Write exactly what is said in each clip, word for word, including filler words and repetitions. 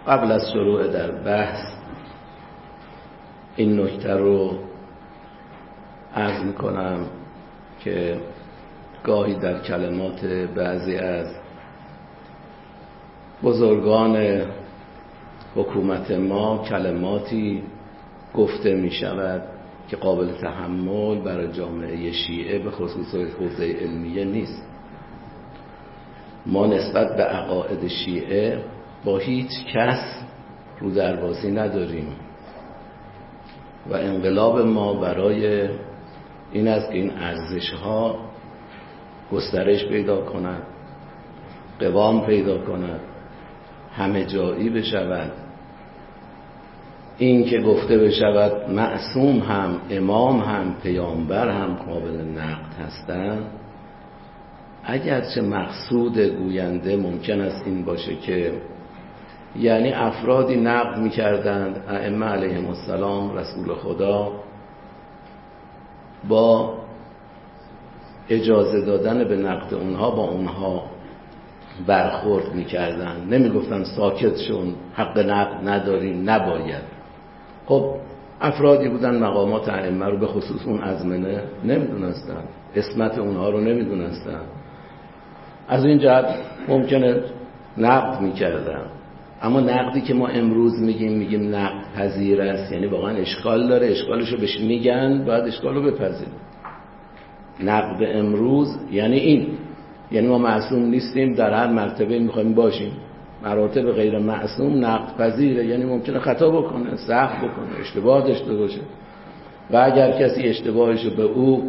قبل از شروع در بحث این نکته رو عرض میکنم که گاهی در کلمات بعضی از بزرگان حکومت ما کلماتی گفته می شود که قابل تحمل برای جامعه شیعه به خصوص حوزه علمیه نیست. ما نسبت به عقاید شیعه با هیچ کس رو دربازی نداریم و انقلاب ما برای این است که این ارزش‌ها گسترش پیدا کند، قوام پیدا کند، همه جایی بشود. این که گفته بشود معصوم هم، امام هم، پیامبر هم قابل نقد هستند، اگرچه مقصود گوینده ممکن است این باشه که یعنی افرادی نقد می‌کردند ائمه علیهم السلام، رسول خدا، با اجازه دادن به نقد اونها با اونها برخورد می‌کردند، نمی‌گفتن ساکت شون، حق نقد ندارین، نباید. خب افرادی بودن مقامات ائمه رو به خصوص اون ازمنه نمی‌دونستن، اسمت اونها رو نمی‌دونستن، از این جهت ممکنه نقد می‌کردن. اما نقدی که ما امروز میگیم میگیم نقد پذیر است، یعنی واقعا اشکال داره، اشکالشو بهش میگن، باید اشکالو بپذیریم. نقد امروز یعنی این، یعنی ما معصوم نیستیم، در هر مرتبه میخوایم باشیم. مراتب غیر معصوم نقد پذیره، یعنی ممکنه خطا بکنه، سهو بکنه، اشتباه داشته باشه و اگر کسی اشتباهشو به او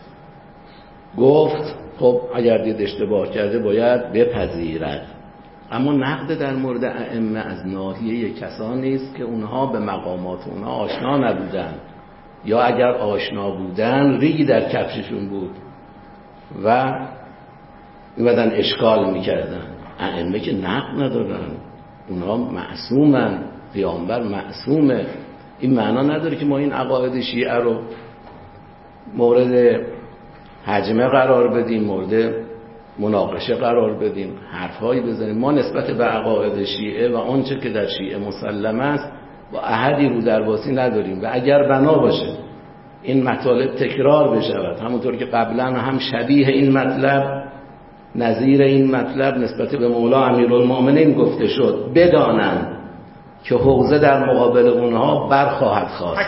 گفت، خب اگر دید اشتباه کرده باید بپذیرد. اما نقد در مورد ائمه از ناحیه کسانی است که اونها به مقامات اونها آشنا نبودن، یا اگر آشنا بودن ریگی در کفششون بود و میبدن اشکال میکردن. ائمه که نقد ندارن، اونها معصومن، پیامبر معصومه. این معنا نداره که ما این عقاید شیعه رو مورد هجمه قرار بدیم، مورد مناقشه قرار بدیم، حرفهایی بزنیم. ما نسبت به عقاید شیعه و آنچه که در شیعه مسلم است با احدی رو درباسی نداریم و اگر بنا باشه این مطالب تکرار بشود، همونطور که قبلا هم شبیه این مطلب، نظیر این مطلب نسبت به مولا امیرالمومنین گفته شد، بدانند که حوزه در مقابل اونها برخواهد خواست.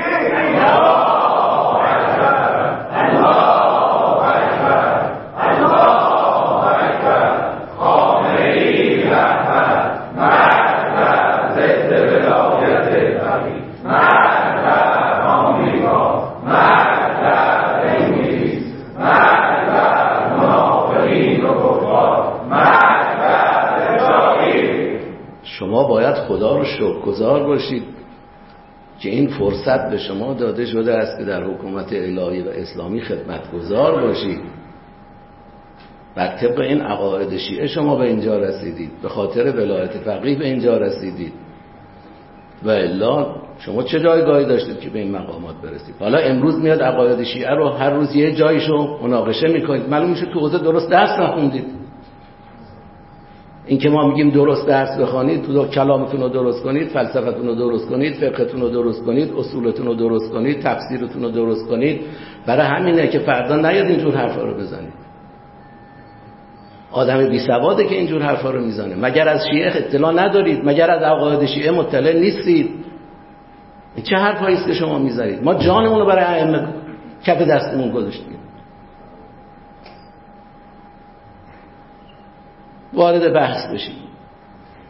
شما باید خدا رو شکرگزار باشید که این فرصت به شما داده شده است که در حکومت الهی و اسلامی خدمتگزار باشید. بر طبق این عقاید شیعه شما به اینجا رسیدید، به خاطر ولایت فقیه به اینجا رسیدید و الا شما چه جایگاهی داشتید که به این مقامات برسید؟ حالا امروز میاد عقاید شیعه رو هر روز یه جایشو مناقشه میکنید، معلوم میشه تو حوزه درست درس نخوندید. این که ما میگیم درست درس بخوانید، تو کلامتون رو درست کنید، فلسفتون رو درست کنید، فقهتون رو درست کنید، اصولتون رو درست کنید، تفسیرتون رو درست کنید، برای همینه که فردا نیاد اینجور حرفا رو بزنید. آدم بی سواده که اینجور حرفا رو میزنه. مگر از شیعه اطلاع ندارید؟ مگر از عقاید شیعه مطلع نیستید؟ این چه حرفایی است که شما میزنید؟ ما جانمون رو برای ائمه کف دستمون گذاشتیم. وارد بحث بشیم.